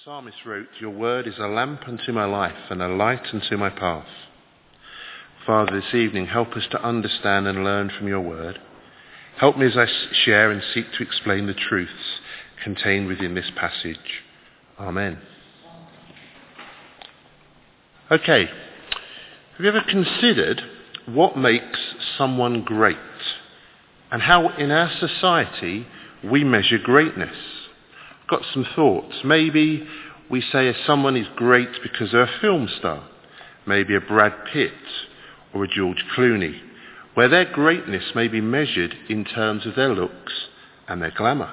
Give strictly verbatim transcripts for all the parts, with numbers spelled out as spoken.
Psalmist wrote, "Your word is a lamp unto my life and a light unto my path." Father, this evening, help us to understand and learn from your word. Help me as I share and seek to explain the truths contained within this passage. Amen. Okay, have you ever considered what makes someone great and how in our society we measure greatness? I've got some thoughts. Maybe we say someone is great because they're a film star, maybe a Brad Pitt or a George Clooney, where their greatness may be measured in terms of their looks and their glamour.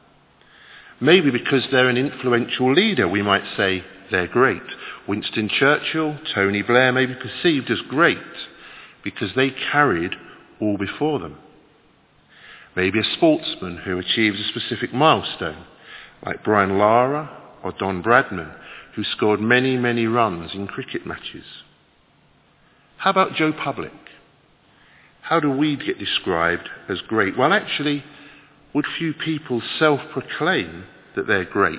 Maybe because they're an influential leader, we might say they're great. Winston Churchill, Tony Blair may be perceived as great because they carried all before them. Maybe a sportsman who achieves a specific milestone, like Brian Lara or Don Bradman, who scored many, many runs in cricket matches. How about Joe Public? How do we get described as great? Well, actually, would few people self-proclaim that they're great?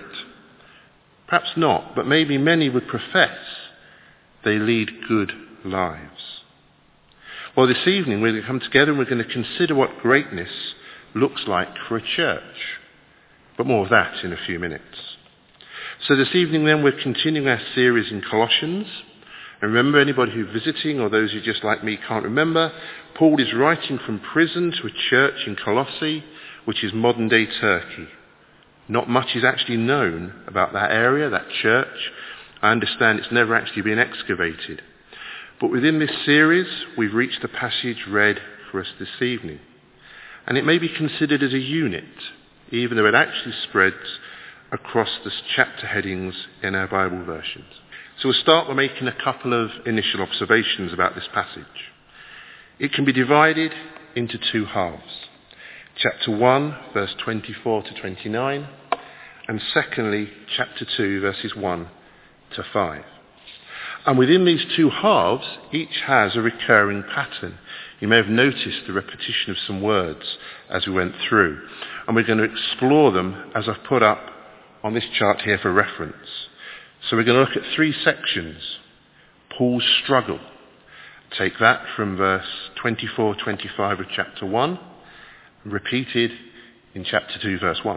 Perhaps not, but maybe many would profess they lead good lives. Well, this evening we're going to come together and we're going to consider what greatness looks like for a church. But more of that in a few minutes. So this evening then we're continuing our series in Colossians. And remember, anybody who's visiting or those who just like me can't remember, Paul is writing from prison to a church in Colossae, which is modern day Turkey. Not much is actually known about that area, that church. I understand it's never actually been excavated. But within this series, we've reached the passage read for us this evening. And it may be considered as a unit, even though it actually spreads across the chapter headings in our Bible versions. So we'll start by making a couple of initial observations about this passage. It can be divided into two halves. Chapter one, verse twenty-four to twenty-nine, and secondly, chapter two, verses one to five. And within these two halves, each has a recurring pattern. You may have noticed the repetition of some words as we went through. And we're going to explore them as I've put up on this chart here for reference. So we're going to look at three sections. Paul's struggle. Take that from verse twenty-four, twenty-five of chapter one, repeated in chapter two, verse one.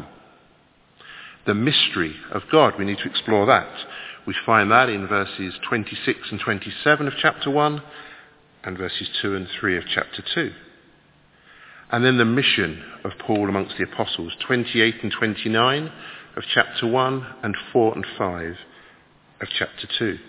The mystery of God, we need to explore that. We find that in verses twenty-six and twenty-seven of chapter one and verses two and three of chapter two. And then the mission of Paul amongst the apostles, twenty-eight and twenty-nine of chapter one and four and five of chapter two.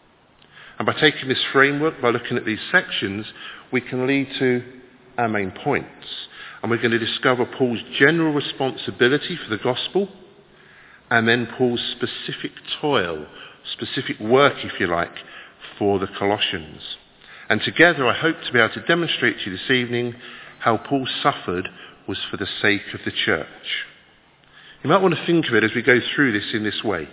And by taking this framework, by looking at these sections, we can lead to our main points. And we're going to discover Paul's general responsibility for the gospel, and then Paul's specific toil, specific work, if you like, for the Colossians. And together I hope to be able to demonstrate to you this evening how Paul suffered was for the sake of the church. You might want to think of it as we go through this in this way.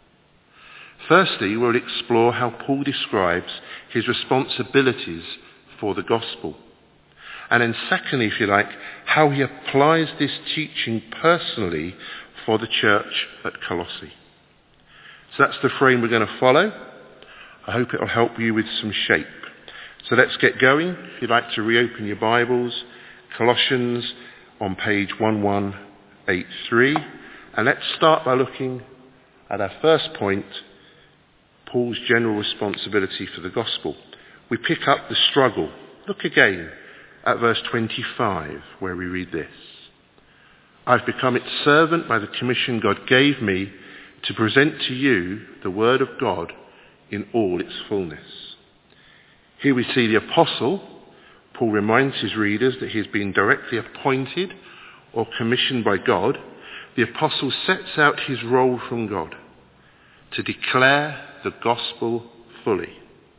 Firstly, we'll explore how Paul describes his responsibilities for the gospel. And then secondly, if you like, how he applies this teaching personally for the church at Colossae. So that's the frame we're going to follow. I hope it will help you with some shape. So let's get going. If you'd like to reopen your Bibles, Colossians on page eleven eighty-three. And let's start by looking at our first point, Paul's general responsibility for the gospel. We pick up the struggle. Look again at verse twenty-five, where we read this. I've become its servant by the commission God gave me to present to you the word of God in all its fullness. Here we see the apostle. Paul reminds his readers that he has been directly appointed or commissioned by God. The apostle sets out his role from God to declare the gospel fully.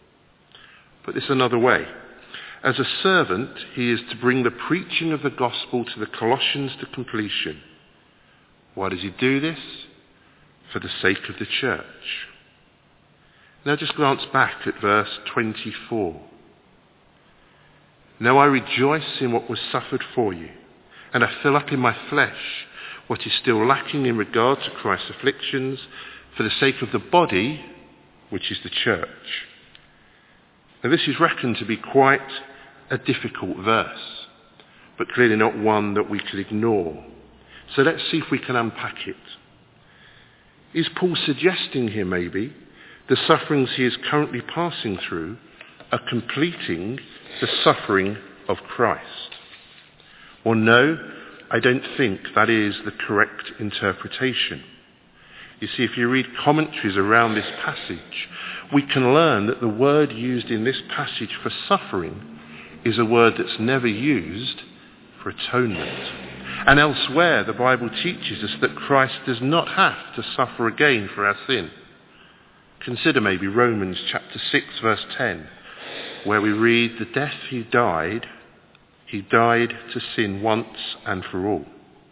Put this another way. As a servant, he is to bring the preaching of the gospel to the Colossians to completion. Why does he do this? For the sake of the church. Now just glance back at verse twenty-four. Now I rejoice in what was suffered for you, and I fill up in my flesh what is still lacking in regard to Christ's afflictions for the sake of the body, which is the church. Now this is reckoned to be quite a difficult verse, but clearly not one that we could ignore. So let's see if we can unpack it. Is Paul suggesting here maybe the sufferings he is currently passing through are completing the suffering of Christ? Well, no, I don't think that is the correct interpretation. You see, if you read commentaries around this passage, we can learn that the word used in this passage for suffering is a word that's never used for atonement. And elsewhere, the Bible teaches us that Christ does not have to suffer again for our sin. Consider maybe Romans chapter six, verse ten, where we read, the death he died, he died to sin once and for all.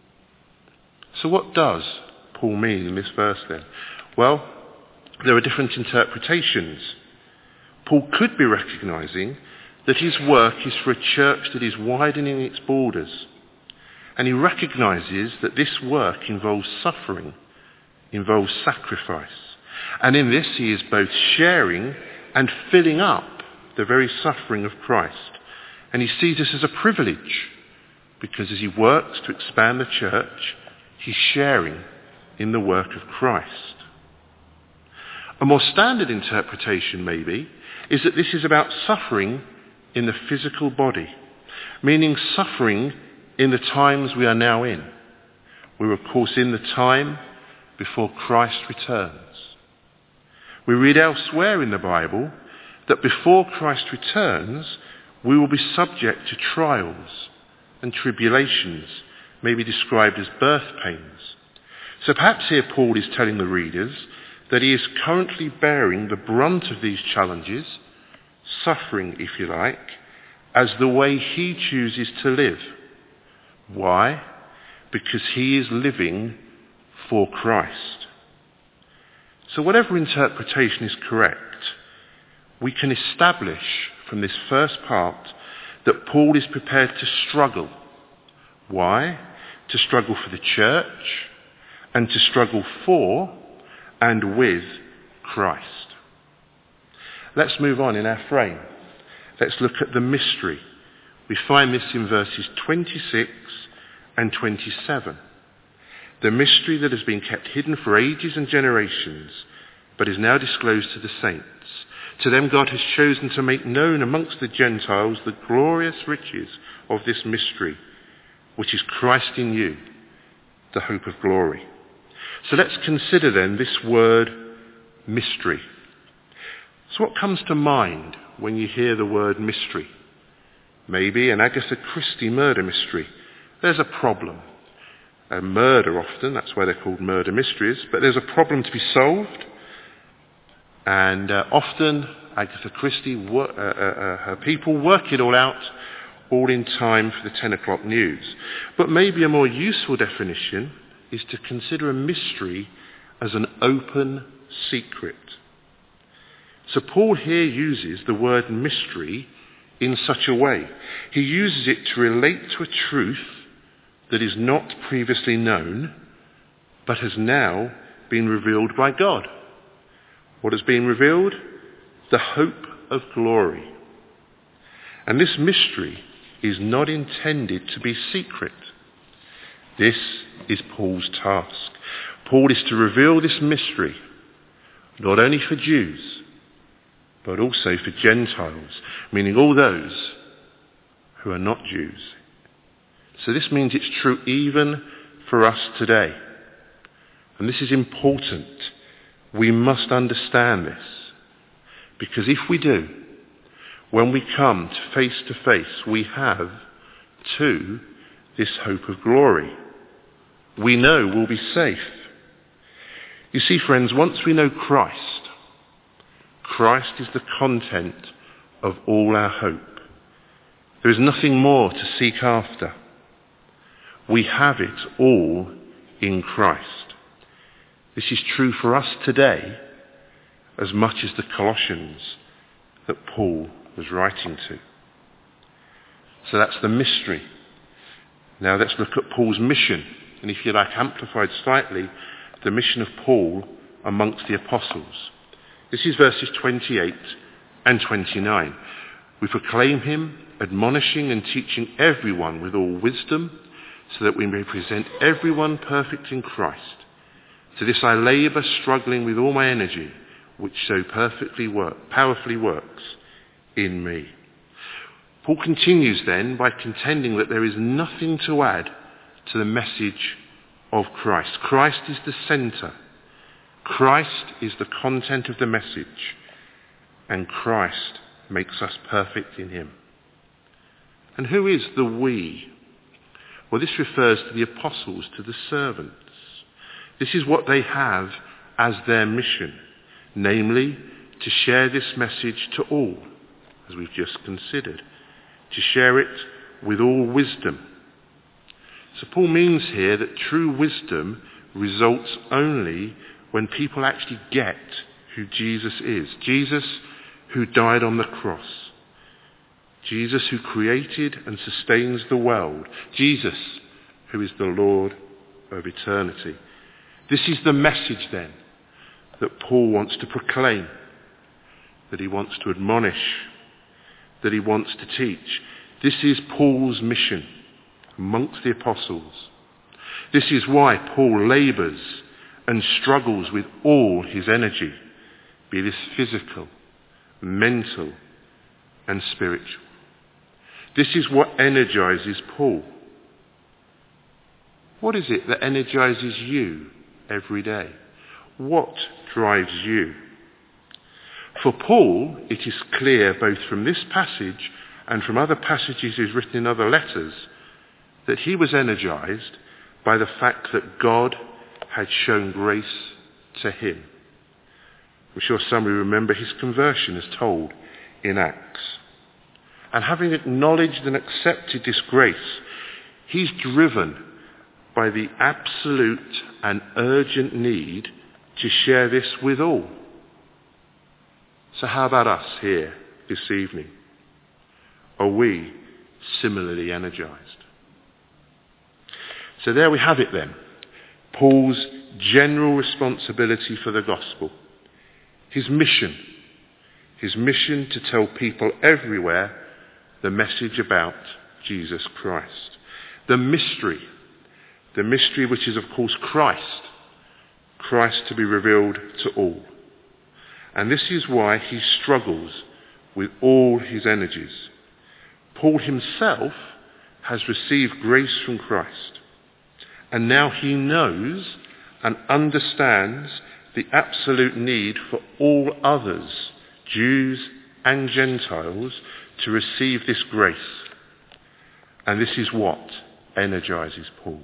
So what does Paul mean in this verse then? Well, there are different interpretations. Paul could be recognizing that his work is for a church that is widening its borders. And he recognizes that this work involves suffering, involves sacrifice. And in this he is both sharing and filling up the very suffering of Christ. And he sees this as a privilege, because as he works to expand the church, he's sharing in the work of Christ. A more standard interpretation, maybe, is that this is about suffering in the physical body, meaning suffering in the times we are now in. We're, of course, in the time before Christ returns. We read elsewhere in the Bible that before Christ returns, we will be subject to trials and tribulations, maybe described as birth pains. So perhaps here Paul is telling the readers that he is currently bearing the brunt of these challenges, suffering, if you like, as the way he chooses to live. Why? Because he is living for Christ. So whatever interpretation is correct, we can establish from this first part that Paul is prepared to struggle. Why? To struggle for the church and to struggle for and with Christ. Let's move on in our frame. Let's look at the mystery. We find this in verses twenty-six and twenty-seven. The mystery that has been kept hidden for ages and generations, but is now disclosed to the saints. To them God has chosen to make known amongst the Gentiles the glorious riches of this mystery, which is Christ in you, the hope of glory. So let's consider then this word mystery. So what comes to mind when you hear the word mystery? Maybe an Agatha Christie murder mystery. There's a problem. A murder often, that's why they're called murder mysteries, but there's a problem to be solved. And uh, often Agatha Christie, wor- uh, uh, uh, her people work it all out, all in time for the ten o'clock news. But maybe a more useful definition is to consider a mystery as an open secret. So Paul here uses the word mystery in such a way. He uses it to relate to a truth that is not previously known, but has now been revealed by God. What has been revealed? The hope of glory. And this mystery is not intended to be secret. This is Paul's task. Paul is to reveal this mystery, not only for Jews, but also for Gentiles, meaning all those who are not Jews. So this means it's true even for us today. And this is important. We must understand this. Because if we do, when we come to face to face, we have, too, this hope of glory. We know we'll be safe. You see, friends, once we know Christ, Christ is the content of all our hope. There is nothing more to seek after. We have it all in Christ. This is true for us today as much as the Colossians that Paul was writing to. So that's the mystery. Now let's look at Paul's mission. and if you like amplified slightly, the mission of Paul amongst the apostles. This is verses twenty-eight and twenty-nine. We proclaim him, admonishing and teaching everyone with all wisdom, so that we may present everyone perfect in Christ. To this I labour, struggling with all my energy, which so perfectly work, powerfully works in me. Paul continues then by contending that there is nothing to add to the message of Christ. Christ is the centre. Christ is the content of the message. And Christ makes us perfect in him. And who is the we? Well, this refers to the apostles, to the servants. This is what they have as their mission, namely to share this message to all, as we've just considered, to share it with all wisdom. So Paul means here that true wisdom results only when people actually get who Jesus is. Jesus who died on the cross. Jesus who created and sustains the world. Jesus who is the Lord of eternity. This is the message then that Paul wants to proclaim, that he wants to admonish, that he wants to teach. This is Paul's mission amongst the apostles. This is why Paul labours and struggles with all his energy, be this physical, mental and spiritual. This is what energises Paul. What is it that energises you every day? What drives you? For Paul, it is clear both from this passage and from other passages he's written in other letters that he was energised by the fact that God had shown grace to him. I'm sure some of you remember his conversion as told in Acts. And having acknowledged and accepted this grace, he's driven by the absolute and urgent need to share this with all. So how about us here this evening? Are we similarly energized? So there we have it then. Paul's general responsibility for the gospel. His mission. His mission to tell people everywhere the message about Jesus Christ. The mystery. The mystery which is of course Christ. Christ to be revealed to all. And this is why he struggles with all his energies. Paul himself has received grace from Christ. And now he knows and understands the absolute need for all others, Jews and Gentiles, to receive this grace. And this is what energizes Paul.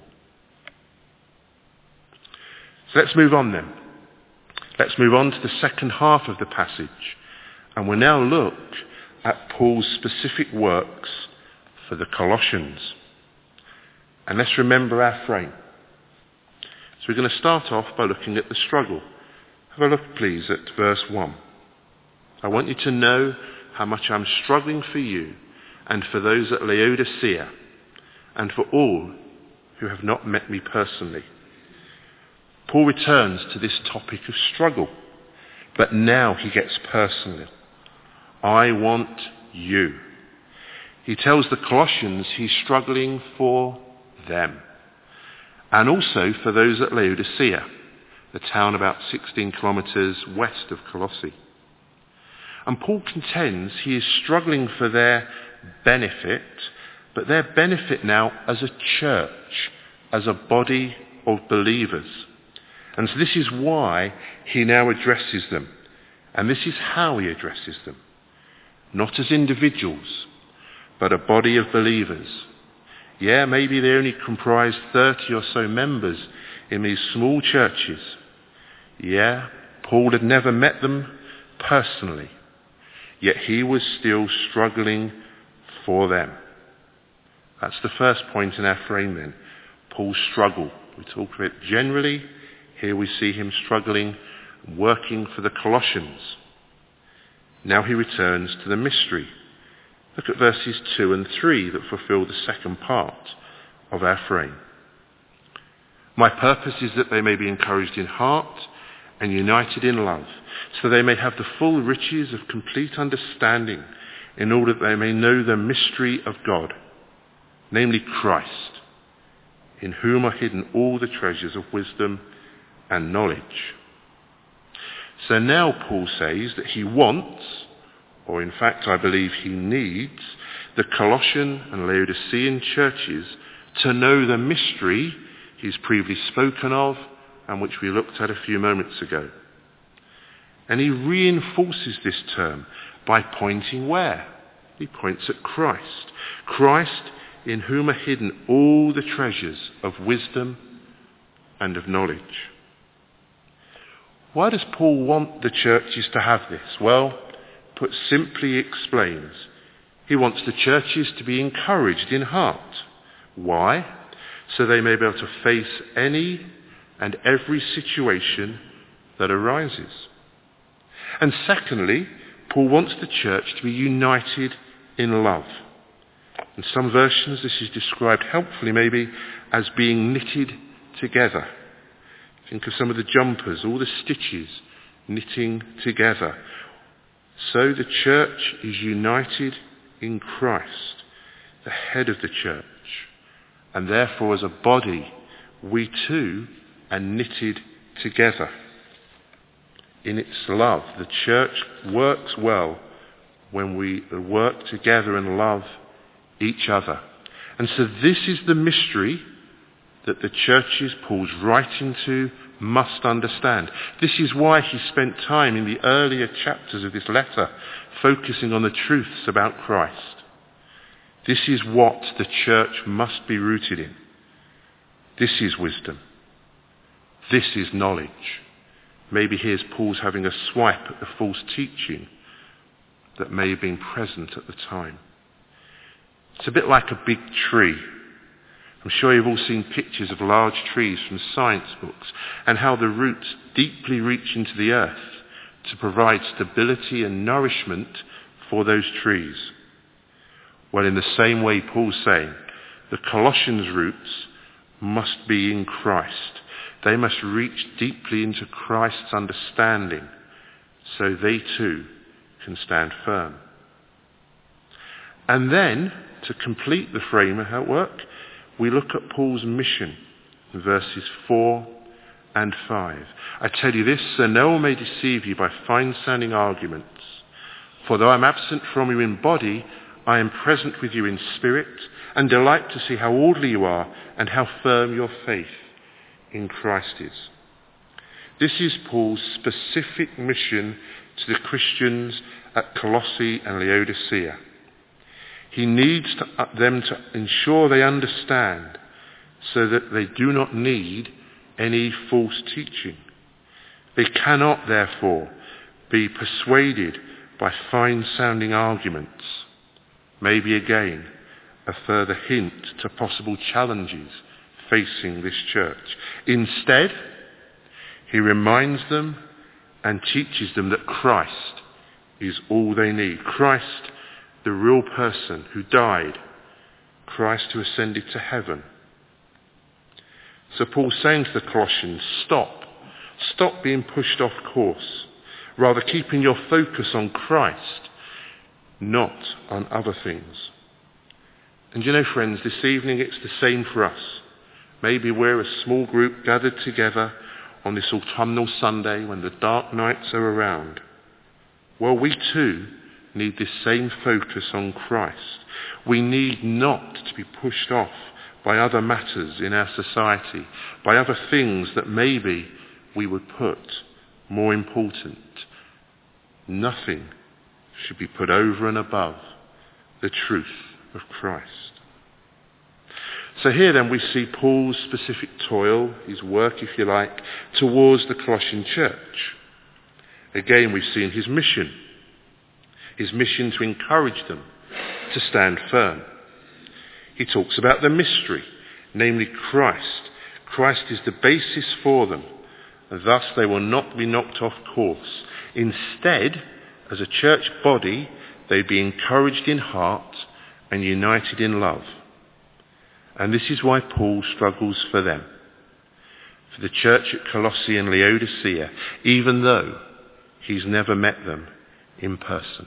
So let's move on then. Let's move on to the second half of the passage. And we'll now look at Paul's specific works for the Colossians. And let's remember our frame. So we're going to start off by looking at the struggle. Have a look, please, at verse one. I want you to know how much I'm struggling for you and for those at Laodicea and for all who have not met me personally. Paul returns to this topic of struggle, but now he gets personal. I want you. He tells the Colossians he's struggling for them, and also for those at Laodicea, the town about sixteen kilometres west of Colossae. And Paul contends he is struggling for their benefit, but their benefit now as a church, as a body of believers. And so this is why he now addresses them. And this is how he addresses them. Not as individuals, but a body of believers. Yeah, maybe they only comprise thirty or so members in these small churches. Yeah, Paul had never met them personally. Yet he was still struggling for them. That's the first point in our frame then. Paul's struggle. We talk about it generally. Here we see him struggling, working for the Colossians. Now he returns to the mystery. Look at verses two and three that fulfill the second part of our frame. My purpose is that they may be encouraged in heart and united in love, so they may have the full riches of complete understanding, in order that they may know the mystery of God, namely Christ, in whom are hidden all the treasures of wisdom and knowledge. So now Paul says that he wants, or in fact I believe he needs, the Colossian and Laodicean churches to know the mystery he's previously spoken of and which we looked at a few moments ago. And he reinforces this term by pointing where? He points at Christ. Christ, in whom are hidden all the treasures of wisdom and of knowledge. Why does Paul want the churches to have this? Well, put simply, he explains, he wants the churches to be encouraged in heart. Why? So they may be able to face any and every situation that arises. And secondly, Paul wants the church to be united in love. In some versions this is described helpfully maybe as being knitted together. Think of some of the jumpers, all the stitches knitting together. So the church is united in Christ, the head of the church. And therefore as a body, we too are knitted together. In its love, the church works well when we work together and love each other. And so this is the mystery that the churches Paul's writing to must understand. This is why he spent time in the earlier chapters of this letter focusing on the truths about Christ. This is what the church must be rooted in. This is wisdom. This is knowledge. Maybe here's Paul's having a swipe at the false teaching that may have been present at the time. It's a bit like a big tree. I'm sure you've all seen pictures of large trees from science books and how the roots deeply reach into the earth to provide stability and nourishment for those trees. Well, in the same way, Paul's saying, the Colossians' roots must be in Christ. They must reach deeply into Christ's understanding so they too can stand firm. And then, to complete the framework, we look at Paul's mission in verses four and five. I tell you this, so no one may deceive you by fine-sounding arguments. For though I am absent from you in body, I am present with you in spirit, and delight to see how orderly you are and how firm your faith in Christ is. This is Paul's specific mission to the Christians at Colossae and Laodicea. He needs to, uh, them to ensure they understand so that they do not need any false teaching. They cannot, therefore, be persuaded by fine-sounding arguments. Maybe again, a further hint to possible challenges facing this church. Instead, he reminds them and teaches them that Christ is all they need. Christ, the real person who died. Christ who ascended to heaven. So Paul's saying to the Colossians, stop. Stop being pushed off course. Rather keeping your focus on Christ, not on other things. And you know, friends, this evening it's the same for us. Maybe we're a small group gathered together on this autumnal Sunday when the dark nights are around. Well, we too need this same focus on Christ. We need not to be pushed off by other matters in our society, by other things that maybe we would put more important. Nothing should be put over and above the truth of Christ. So here then we see Paul's specific toil, his work if you like, towards the Colossian church. Again we've seen his mission. His mission to encourage them to stand firm. He talks about the mystery, namely Christ. Christ is the basis for them, and thus they will not be knocked off course. Instead, as a church body, they'd be encouraged in heart and united in love. And this is why Paul struggles for them. for the church at Colossae and Laodicea, even though he's never met them in person.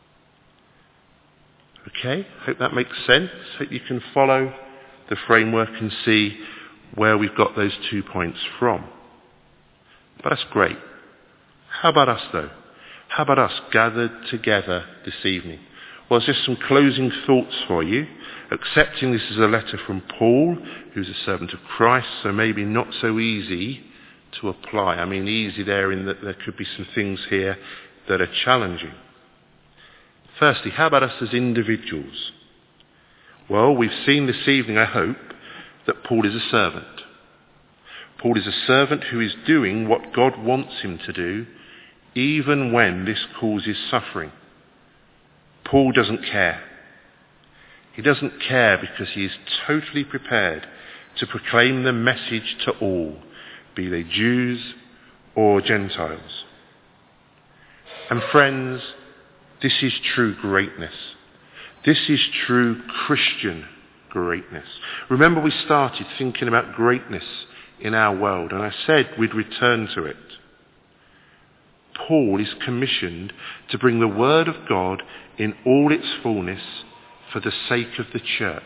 Okay, hope that makes sense. Hope you can follow the framework and see where we've got those two points from. But that's great. How about us though? How about us gathered together this evening? Well, just some closing thoughts for you. Accepting this is a letter from Paul, who's a servant of Christ, so maybe not so easy to apply. I mean, easy there in that there could be some things here that are challenging. Firstly, how about us as individuals? Well, we've seen this evening, I hope, that Paul is a servant. Paul is a servant who is doing what God wants him to do, even when this causes suffering. Paul doesn't care. He doesn't care because he is totally prepared to proclaim the message to all, be they Jews or Gentiles. And friends, this is true greatness. This is true Christian greatness. Remember, we started thinking about greatness in our world, and I said we'd return to it. Paul is commissioned to bring the word of God in all its fullness for the sake of the church.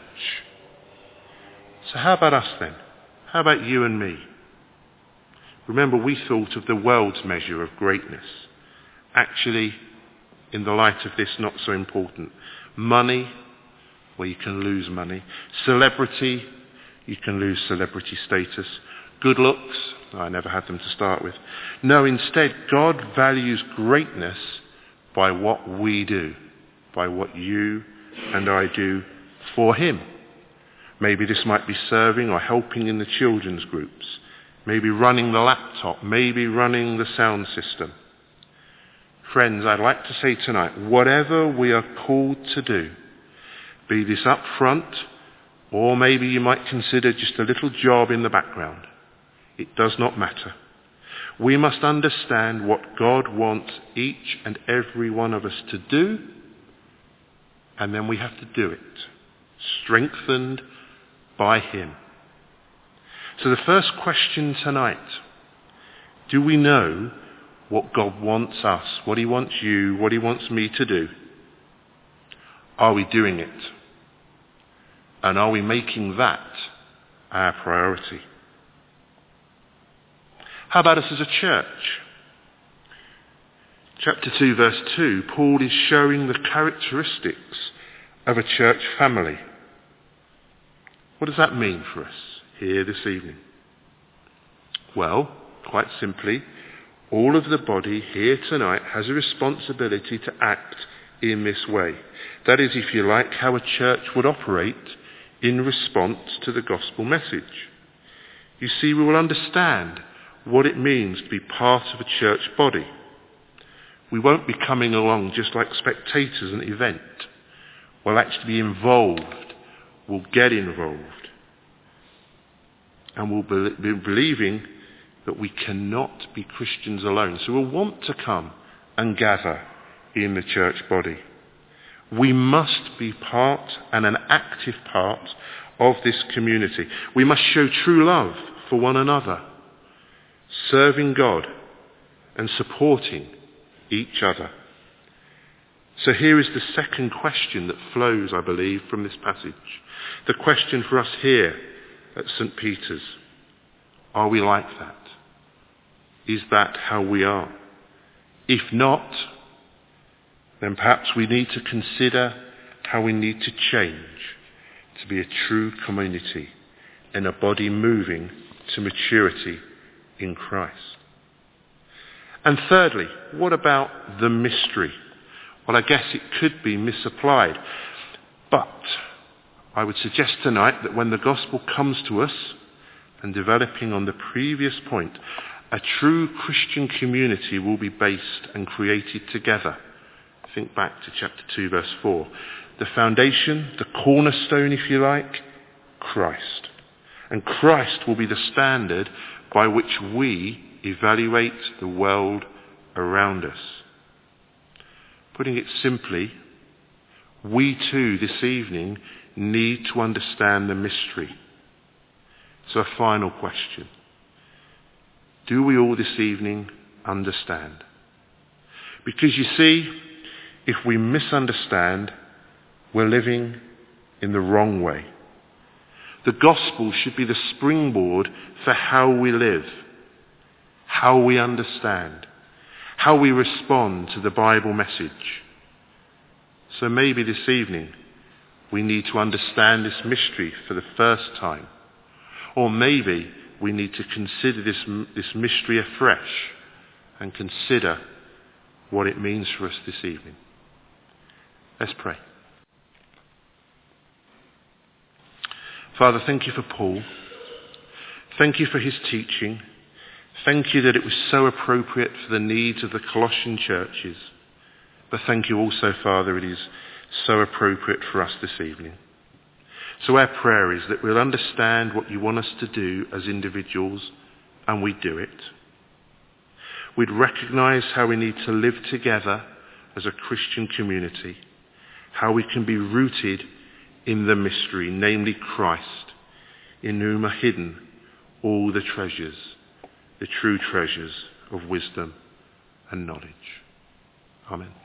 So how about us then? How about you and me? Remember, we thought of the world's measure of greatness. Actually, in the light of this, not so important. Money, well, you can lose money. Celebrity, you can lose celebrity status. Good looks, I never had them to start with. No, instead, God values greatness by what we do, by what you and I do for him. Maybe this might be serving or helping in the children's groups. Maybe running the laptop. Maybe running the sound system. Friends, I'd like to say tonight, whatever we are called to do, be this up front, or maybe you might consider just a little job in the background, it does not matter. We must understand what God wants each and every one of us to do, and then we have to do it, strengthened by him. So the first question tonight, do we know what God wants us, what he wants you, what he wants me to do? Are we doing it? And are we making that our priority? How about us as a church? Chapter two, verse two, Paul is showing the characteristics of a church family. What does that mean for us here this evening? Well, quite simply, all of the body here tonight has a responsibility to act in this way. That is, if you like, how a church would operate in response to the gospel message. You see, we will understand what it means to be part of a church body. We won't be coming along just like spectators at an event. We'll actually be involved. We'll get involved. And we'll be believing that we cannot be Christians alone. So we'll want to come and gather in the church body. We must be part and an active part of this community. We must show true love for one another, serving God and supporting each other. So here is the second question that flows, I believe, from this passage. The question for us here at Saint Peter's. Are we like that? Is that how we are? If not, then perhaps we need to consider how we need to change to be a true community and a body moving to maturity in Christ. And thirdly, what about the mystery? Well, I guess it could be misapplied. But I would suggest tonight that when the gospel comes to us, and developing on the previous point, a true Christian community will be based and created together. Think back to chapter two, verse four. The foundation, the cornerstone, if you like, Christ. And Christ will be the standard by which we evaluate the world around us. Putting it simply, we too this evening need to understand the mystery. So a final question. Do we all this evening understand? Because you see, if we misunderstand, we're living in the wrong way. The gospel should be the springboard for how we live, how we understand, how we respond to the Bible message. So maybe this evening we need to understand this mystery for the first time. Or maybe we need to consider this, this mystery afresh and consider what it means for us this evening. Let's pray. Father, thank you for Paul. Thank you for his teaching. Thank you that it was so appropriate for the needs of the Colossian churches. But thank you also, Father, it is so appropriate for us this evening. So our prayer is that we'll understand what you want us to do as individuals, and we do it. We'd recognise how we need to live together as a Christian community, how we can be rooted in the mystery, namely Christ, in whom are hidden all the treasures, the true treasures of wisdom and knowledge. Amen.